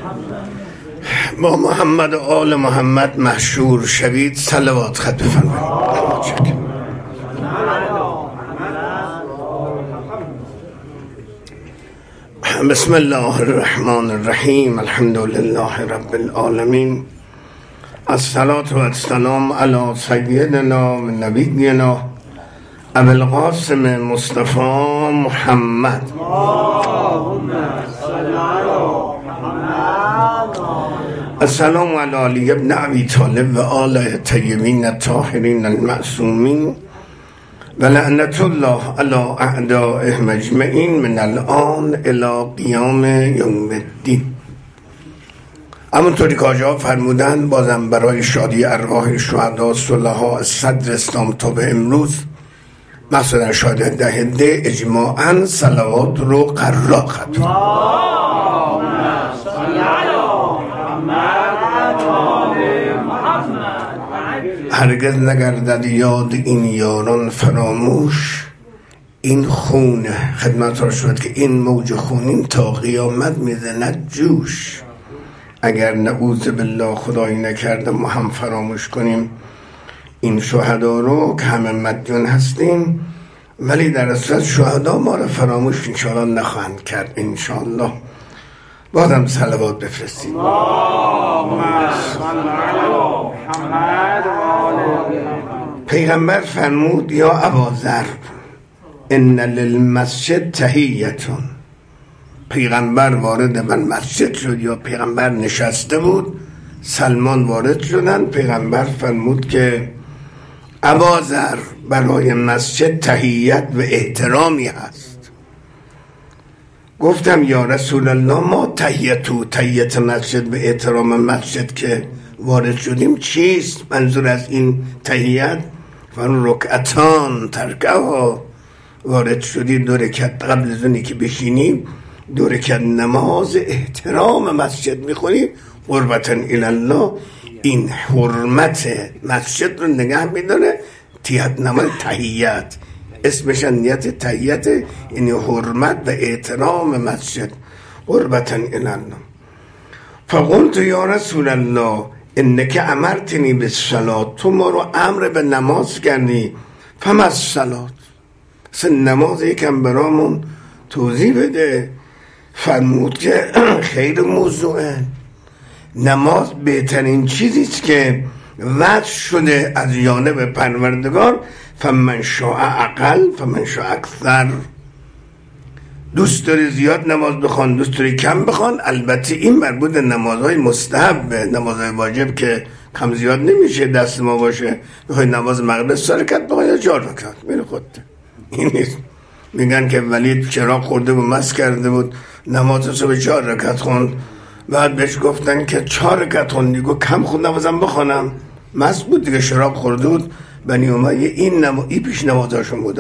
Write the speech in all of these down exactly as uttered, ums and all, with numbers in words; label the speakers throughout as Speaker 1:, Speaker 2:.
Speaker 1: با محمد و آل محمد مشهور شوید. صلوات خط بفرمایید. بسم الله الرحمن الرحیم. الحمد لله رب العالمین. الصلاة و السلام علی سیدنا و نبینا ابو القاسم مصطفی محمد. السلام علی علی ابن ابی طالب و آل طیبین الطاهرین المعصومین و لعنت الله علی اعدائهم اجمعین من الان الی قیام یوم الدین. همونطوری که آجا فرمودن، بازم برای شادی ارواح شهدا صلحا از صدر اسلام تا به امروز مثلا شاید دهنده اجماعاً صلوات رو قرار خطور. هرگز نگردد یاد این یاران فراموش، این خون خدمت را شد که این موج خونین تا قیامت میزند جوش. اگر نعوذ بالله خدایی نکرده ما هم فراموش کنیم این شهدا رو که همه مدیون هستیم، ولی در اصل شهدا ما رو فراموش انشاءالله نخواهند کرد. انشاءالله بازم صلوات بفرستیم. پیغمبر فرمود یا اباذر ان للمسجد تحیتون. پیغمبر وارد من مسجد شد یا پیغمبر نشسته بود، سلمان وارد شدن. پیغمبر فرمود که اباذر برای مسجد تحیت و احترامی هست. گفتم یا رسول الله ما تحیت و تحیت مسجد و احترام مسجد که وارد شدیم چیست؟ منظور از این تحیت فرمود رکعتان ترکعها. وارد شدی دو رکعت قبل از اونی که بشینیم دو رکعت نماز احترام مسجد میخونی قربتا الی الله. این حرمت مسجد رو نگه میداره. تحیت نماز تحیت اسمش نیت تحیت، یعنی حرمت و احترام مسجد قربتا الی الله. فقلت یا رسول الله انک امرتنی بالصلاة، تو ما رو امر به نماز کردی. فما الصلاة، سن نماز یکم برامون توضیح بده. فرمود که خیر موضوعه، نماز بهترین چیزیست که وضع شده از جانب پروردگار. فمن شاء اقل فمن شاء اکثر. دوست داری زیاد نماز بخوان، دوست داری کم بخوان. البته این مربوط نمازهای مستحب، نمازهای واجب که کم زیاد نمیشه دست ما باشه. بخوای نماز مغرب سه رکعت بخوای یا چهار رکعت میره خودت. این نیست. میگن که ولید چراغ خورده بود مست کرده بود نماز صبح چهار رکعت خوند، بعد بهش گفتن که چهار رکعت خوندی، گفت کم خود نمازم بخونم. مست بود دیگه، شراب خورده بود. بنی امیه این نماز این پیش نمازاشون بوده.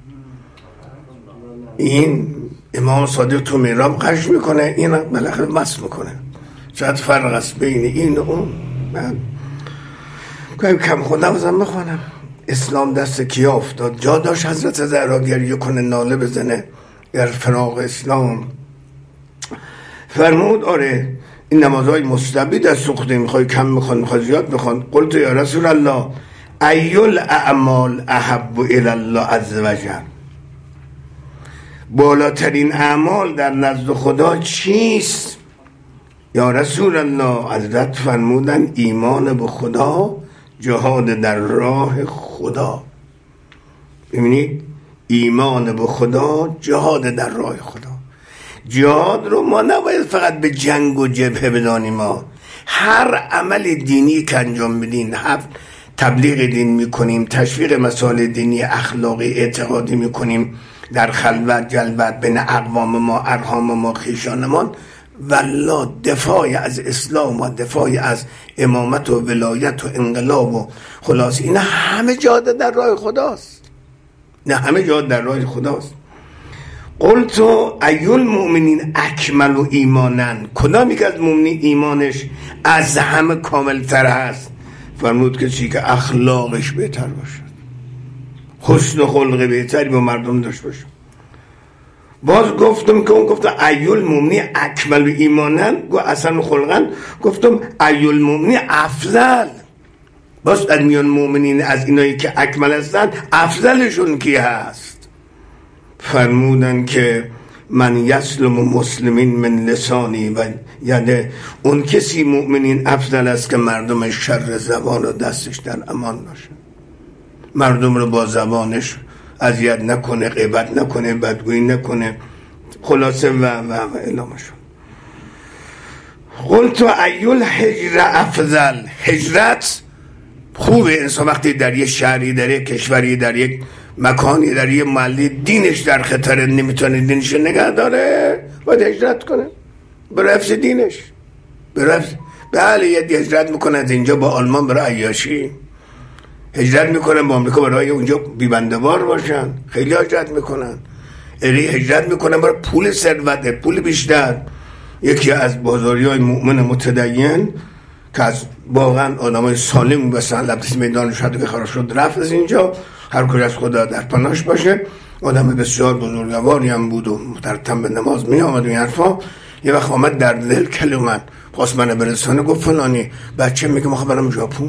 Speaker 1: این امام صادق تو میراب قش میکنه، این بالاخره مست میکنه. شاید فرق است بین این و اون. من گفتم کم خود نمازم بخونم. اسلام دست کیا افتاد؟ جا داشت حضرت زهرا گریه کنه ناله بزنه در فراق اسلام؟ فرمود آره این نمازهای مستحبی دست سوخته، میخوای کم میخوان میخوای زیاد میخوان. قلت یا رسول الله ایل اعمال احب الی الله عز وجل، بالاترین اعمال در نزد خدا چیست؟ یا رسول الله حضرت فرمودن ایمان به خدا، جهاد در راه خدا. ببینید ایمان به خدا، جهاد در راه خدا. جهاد رو ما نباید فقط به جنگ و جبهه بدانیم. ما هر عمل دینی که انجام میدین، هفت تبلیغ دین میکنیم، تشویق مسائل دینی اخلاقی اعتقادی میکنیم، در خلوت جلوت بین اقوام ما ارحام ما خیشانمان، والله دفاع از اسلام و دفاع از امامت و ولایت و انقلاب و خلاص اینا همه جهاد در راه خداست. نه همه جهاد در راه خداست. قلت ایل مؤمنین اکمل و ایمانن، کدامی که از مؤمنین ایمانش از همه کامل تر هست؟ فرمود که چی که اخلاقش بهتر باشد، حسن و خلق بهتری با مردم داشت باشه. باز گفتم که اون گفتم ایول مومنی اکمل ایمانن، گو اصلا خلقن، گفتم ایول مومنی افضل. باز از میان مومنین از اینایی که اکمل هستن افضلشون کی هست؟ فرمودن که من یسلم مسلمین من لسانی، و یعنی اون کسی مؤمنین افضل است که مردم شر زبان و دستش در امان باشه، مردم رو با زبانش اذیت نکنه، غیبت نکنه، بدگویی نکنه، خلاصه و و و الامشون. قلت ایول هجر افضل. هجرت خوبه، انسان وقتی در یک شهری، در یک کشوری، در یک مکانی، در یک محلی دینش در خطر، نمیتونه دینش نگه داره، باید هجرت کنه برای حفظ دینش، برای حفظ. بله یه هجرت میکنه از اینجا با آلمان برای عیاشی، هجرت میکنن با آمریکا برای اونجا بیبندوار باشن، خیلی هجرت میکنن، اری هجرت میکنن برای پول ثروت، پول بیشتر. یکی از بازاریای مؤمن متدین که از واقعا آدمای سالم بسن لبس میدان شده که خراب شد رفت از اینجا، هر کجا از خدا در پناهش باشه، آدم بسیار بزرگواری هم بود و محترم به نماز می آمد و این حرفا. یه وقت آمد در دل کل من خواست من برسانه، گفت فلانی بچه میگه ما برم ژاپن.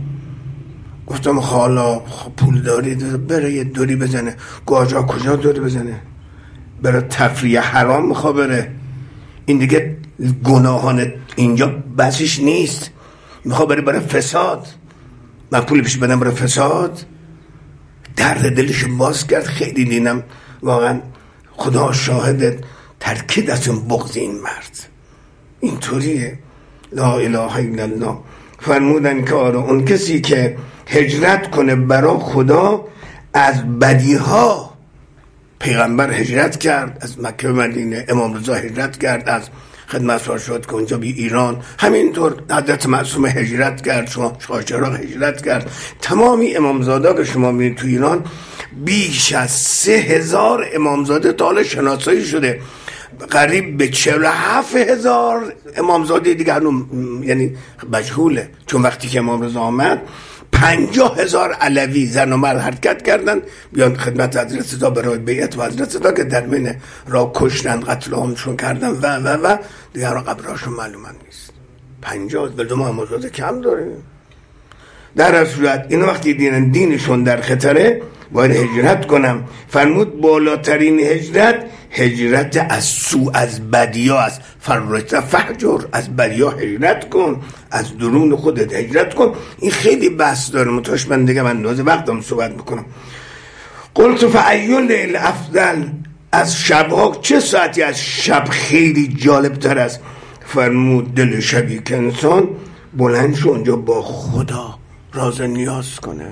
Speaker 1: گفتم حالا پول دارید بره یه دوری بزنه. گاجا کجا دوری بزنه؟ بره تفریح حرام میخواه بره، این دیگه گناهان اینجا بسیش نیست، میخواه بره برای فساد. من پول پیش بدم برای فساد؟ درد دلش باز کرد. خیلی دینم واقعا خدا شاهد ترکید از اون بغض این مرد اینطوریه. لا اله الا الله. فرمودن که آره اون کسی که هجرت کنه برای خدا از بدیها، پیغمبر هجرت کرد از مکه به مدینه، امام رضا هجرت کرد از خدمت فرشاد که اونجا بی ایران، همینطور حضرت معصوم هجرت کرد، شما شاه هجرت کرد، تمامی امامزاده که شما میبینید تو ایران بیش از سه هزار امامزاده تا حالا شناسایی شده، قریب به چهل و هفت هزار امامزاده دیگه هنوز یعنی مجهوله، چون وقتی که امام رضا آمد پنجاه هزار علوی زن و مرد حرکت کردن بیان خدمت حضرت رضا برای بیعت و حضرت رضا که در بین را کشتن، قتل عامشون کردن و و و دیگه را قبرهاشون معلوم نیست. پنجاه به دو امامزاده کم داره. در هر صورت این وقتی دینن دینشون در خطره باید هجرت کنم. فرمود بالاترین هجرت هجرت از سو، از بدیا است. فرورت فحجر، از بدیا هجرت کن، از درون خودت هجرت کن. این خیلی بحث داره، متوش من دیگه من دوازه وقتم صحبت میکنم. قلت فایل لیل افضل، از شبها چه ساعتی از شب خیلی جالب تر است؟ فرمود دل شبی که انسان بلند شو اونجا با خدا راز نیاز کنه،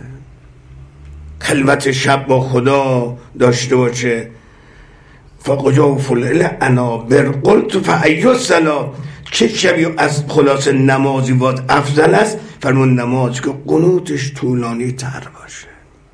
Speaker 1: خلوت شب با خدا داشته باشه. فقجا فلل انابر. قلت فایو صلا، چه شبی از خلاص نمازی واد افضل است؟ فرمون نماز که قنوتش طولانی تر باشه،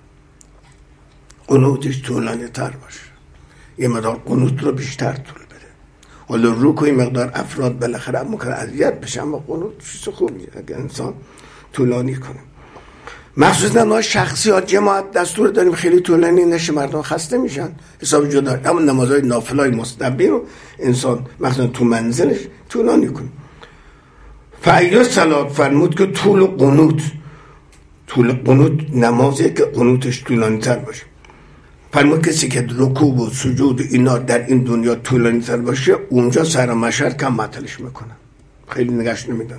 Speaker 1: قنوتش طولانی تر باشه، یه مقدار قنوت رو بیشتر طول بده. حالا رو که این مقدار افراد بالاخره ممکنه اذیت بشن، اما قنوت چیز خوبیه اگه انسان طولانی کنه. مخصوصا نماز شخصی ها جماعت دستور داریم خیلی طولانی نشه، مردم خسته میشن، حساب جدا. اما نمازهای نافلای مستحبی رو انسان مخصوصا تو منزلش طولانی کنه. فایو صلات فرمود که طول قنوت، طول قنوت نمازی که قنوتش طولانی تر باشه. فرمود کسی که رکوع و سجود اینا در این دنیا طولانی تر باشه، اونجا سر مشهد کم معطلش میکنن، خیلی نگاش نمیدن.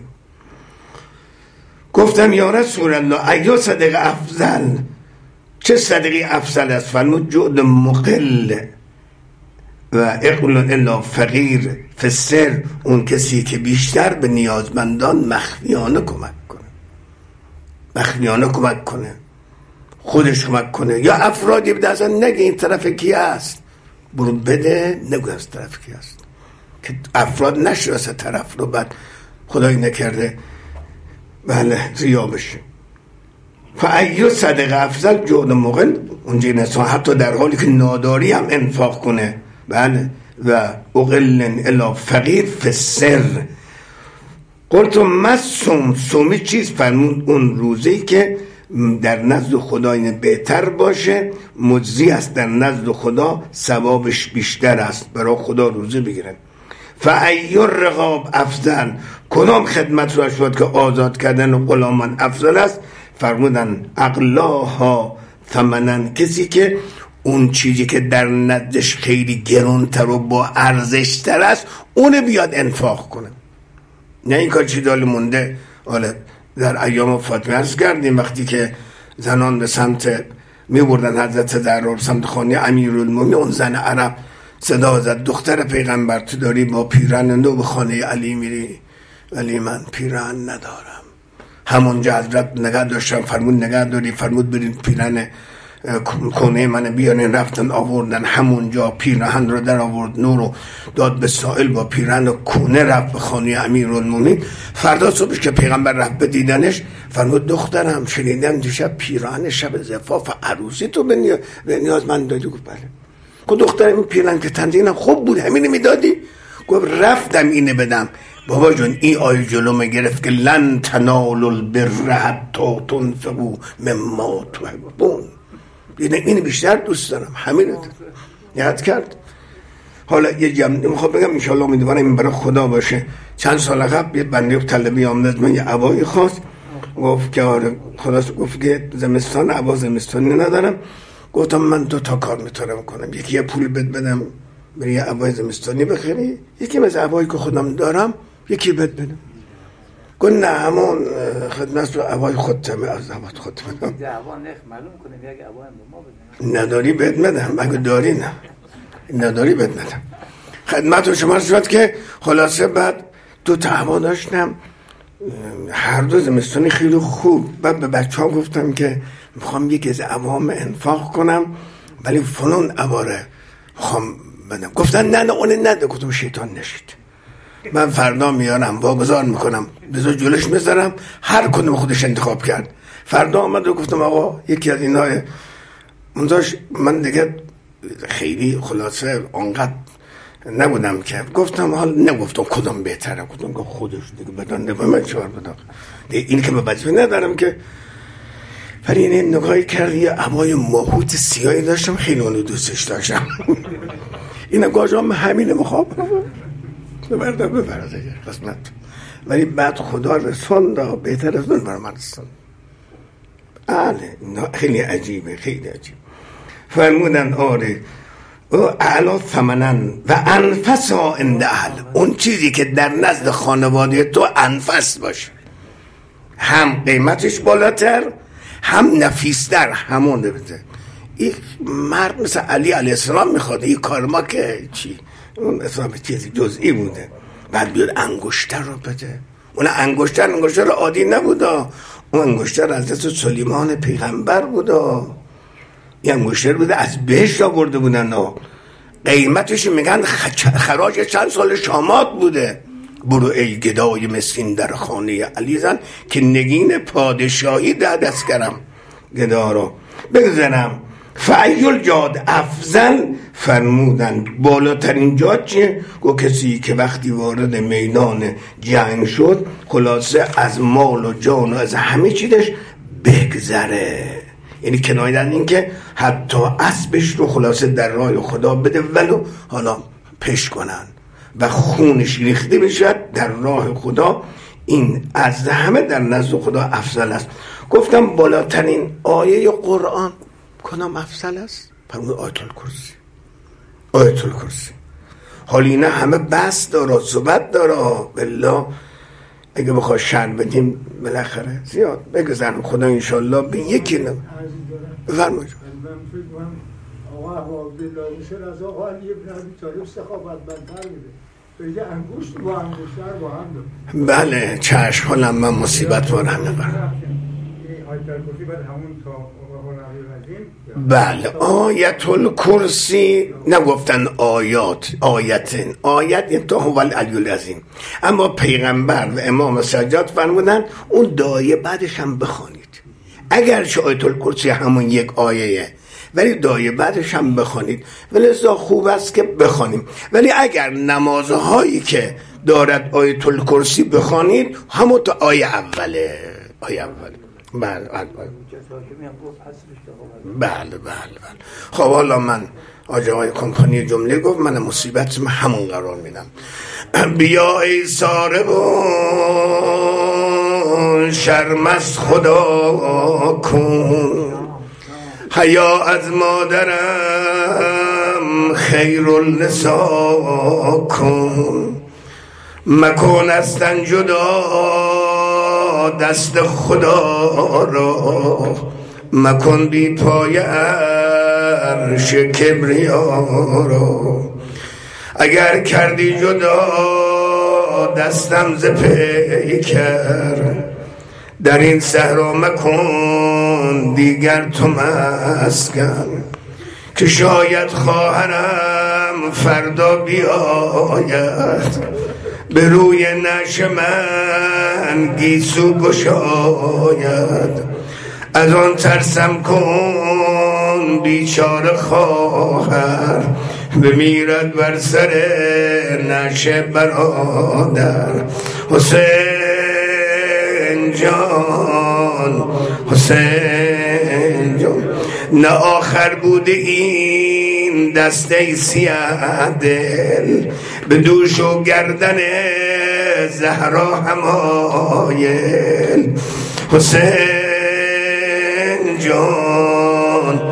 Speaker 1: گفتم یا رسول الله ایا صدقه افضل، چه صدقه افضل است؟ فرمود جود مقل و اقل الا فقیر فسر، اون کسی که بیشتر به نیازمندان مخفیانه کمک کنه، مخفیانه کمک کنه، خودش کمک کنه، یا افرادی بده اصلا نگه این طرف کی است، برو بده نگو از طرف کی است، که افراد نشناسه طرف رو، بعد خدایی نکرده بله ریا بشه. فایو صدقه افضل جود مقل، اونجا انسان حتی در حالی که ناداری هم انفاق کنه، بله، و اقلن الا فقیر فسر. قلت مسوم، سومی چیز؟ فرمود اون روزی که در نزد خدا این بهتر باشه، مجزی است در نزد خدا، ثوابش بیشتر است، برای خدا روزه بگیرن. فأی الرقاب افضل، کدام خدمت را شد که آزاد کردن غلامان افضل است؟ فرمودن اغلاها ثمنا، کسی که اون چیزی که در نزدش خیلی گرانتر و با ارزشتر است اون بیاد انفاق کنه. نه این کار چی دالی مونده. حالا در ایام فاطمه عرض کردیم وقتی که زنان به سمت می بردن حضرت زهرا به سمت خانه امیرالمومنین، اون زن عرب صدا زد دختر پیغمبر تو داری با پیرهن نو به خانه علی میری؟ ولی من پیرهن ندارم. همونجا حضرت نگه داشتم، فرمود نگه داری، فرمود برین پیرهن کونه من بیارین. رفتن آوردن، همونجا پیرهن رو در آورد، نور رو داد به سائل، با پیرهن کونه رفت به خانه امیرالمومنین. فردا صبحش که پیغمبر رفت به دیدنش، فرمود دخترم شنیدم دیشب پیرهن شب زفاف عروسی تو به نیاز من دادی؟ گفت بله. گفت دختر این پیرهن که تنظیمم خوب بود همینه میدادی؟ گفت رفتم اینه بدم. بابا جون این آیه جلومه گرفت که لن تنالوا البر حتی تنفقوا مما تحبون. اینه بیشتر دوست دارم، همین رو یاد کرد. حالا یه جمع میخوام بگم انشالله امیدوارم این برای خدا باشه. چند سال قبل یه بنده طلبی آمد من یه عبایی خواست، گفت که آره خلاص، گفت که زمستان عبا زمستانی ندارم. گفتم من دو تا کار میتونم کنم، یکی یه پول بد بدم بری یه عبای زمستانی بخری، یکی مثل عبایی که خودم دارم یکی بد بدم. گفت نه همون خدمت رو عبای خودتمه، از عبای خودتمه
Speaker 2: دعوا نخ معلوم کنیم یک عبای ما بدم،
Speaker 1: نداری بد بدم، اگه داری نه نداری بد بدم. خدمت رو شما شد که خلاصه بعد دو تا عبا داشتم، هر دو زمستانی خیلی خوب. بعد به بچه ها گفتم که میخوام یکی از عوام انفاق کنم ولی فلان عباره میخوام بدم. گفتن نه نه اون نده. گفتم شیطان نشید، من فردا میارم واگذار میکنم، بذار جلوش میذارم، هر کدوم خودش انتخاب کرد. فردا آمد و گفتم آقا یکی از اینا منذاش. من دیگه خیلی خلاصه آنقدر نبودم که گفتم حال نگفتم کدام بهتره، گفتم که خودش دیگه بدن دیگه من چهار بدم دیگه، این که به وظیفه ندارم که. ولی این نگاهی کرد یه عبای ماهوت سیاهی داشتم، خیلی اونو دوستش داشتم. این نگاهشم همینه میخوام ببردم ببرده قسمت. ولی بعد خدا رسوند بهتر از اون برای من رسوند. آله خیلی عجیبه، خیلی عجیب. فرمودن آره اعلا ثمنن و انفسا عند اهل، اون چیزی که در نزد خانواده تو انفس باشه، هم قیمتش بالاتر هم نفیستر، همون بده. این مرد مثل علی علیه السلام میخواد، این کار ما که چی اون اصلا چیزی جزئی بوده، بعد بیاد انگشتر رو بده. اون انگشتر انگشتر عادی نبوده، اون انگشتر حضرت سلیمان پیغمبر بوده، این انگشتر بوده از بهشت آورده بودن، قیمتش میگن خراج چند سال شامات بوده. برو ای گدای مسکین در خانه علی زن که نگین پادشاهی ده دست کرم گدا رو بگذنم. فایل جاد افضل، فرمودن بالاترین جاد چیه؟ گو کسی که وقتی وارد میدان جنگ شد خلاصه از مال و جان و از همه چیزش بگذره، یعنی کنایه از این که حتی اسبش رو خلاصه در راه خدا بده ولو حالا پیش کنن و خونش ریخته بشد در راه خدا. این از همه در نزد خدا افضل است. گفتم بالاترین آیه قرآن کدام افضل است؟ فرمود آیت الکرسی. آیت الکرسی حالا اینا همه بس داره، صحبت داره، بالله اگه بخواه شر بدیم بالاخره زیاد بگذارم. خدا انشالله به یکی نم بفرمایید.
Speaker 3: آقا عبدالله حسین از آقا علی ابن ابی طالب سخاوت بندتر میده، بگه انگشت با انگشتر با هم دو.
Speaker 1: بله چشم، حالا من مصیبت وارم نبرم. بله آیت الکرسی نگفتن آیات، آیتن آیت تا هو العلی العظیم، اما پیغمبر و امام سجاد فرمودن اون دایه بعدش هم بخوانید. اگرچه آیت الکرسی همون یک آیه ولی دایه بعدش هم بخوانید، ولی ازا خوب است که بخوانیم. ولی اگر نمازهایی که دارد آیت الکرسی بخوانید همون تا آیه اوله، آیه اوله بله بله بله بله بله. خب حالا من آجه های کمپانی جمله گفت، من مصیبت همون قرار میدم. بیا ای سارق شرم از خدا کن، حیا از مادرم خیر النساء کن، مکن از تن جدا دست خدا را، مکن بی پای عرش کبریا را، اگر کردی جدا دستم ز پیکر، در این صحرا مکن دیگر تو مسکن، که شاید خواهرم فردا بیاید، به روی نعش من گیسو گشاید، از آن ترسم کن بیچاره خواهر، بمیرد بر سر نعش برادر. حسین جان حسین جان، نه آخر بوده این دسته سیاه دل، به دوش و گردن زهرا همایل. حسین جان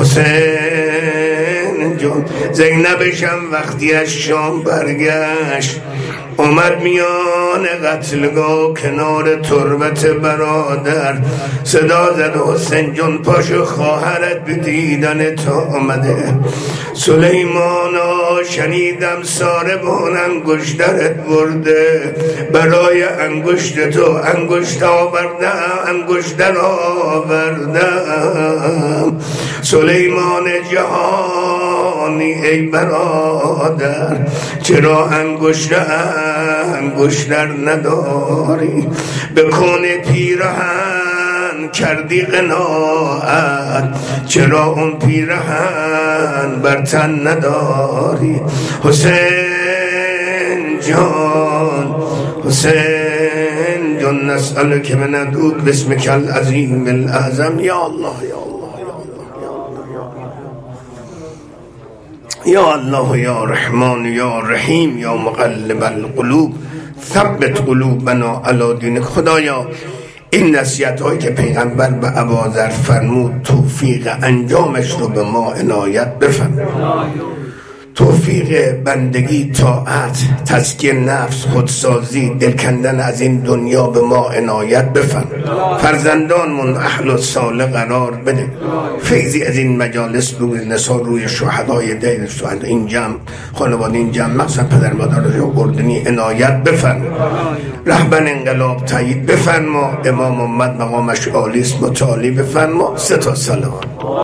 Speaker 1: حسین جان، زینبشم وقتی از شام برگشت، اومد میان قتلگاه کنار تربت برادر، صدا زد حسین جان پاشو خواهرت به دیدن تا آمده. سلیمانا شنیدم ساربان انگشترت برده، برای انگشت تو انگشت آوردم انگشتر آوردم. سلیمان جهانی ای برادر، چرا انگشتر انگشتر نداری؟ بکن پیرهن کردی قناعت، چرا اون پیرهن بر تن نداری؟ حسین جان حسین جان، نسألک من ندعوک باسمک العظیم الاعظم. یا الله یا الله یا الله یا رحمان یا رحیم یا مقلب القلوب ثبت قلوبنا علی دینک. خدایا این نصیحت هایی که پیغمبر به ابوذر فرمود توفیق انجامش رو به ما عنایت بفرما. توفیق بندگی، طاعت، تزکیه نفس، خودسازی، دل کندن از این دنیا به ما عنایت بفرما. فرزندانمون اهل و صالح قرار بده. فیضی از این مجالس روی نسا، روی شهدای دین شهدا این جمع، خانواده این جمع، مخصوصا پدر مادر رو اردنی عنایت بفرما. رهبر انقلاب تایید بفرما. امام محمد مقامش عالی است، متعالی بفرما. سه تا سلام.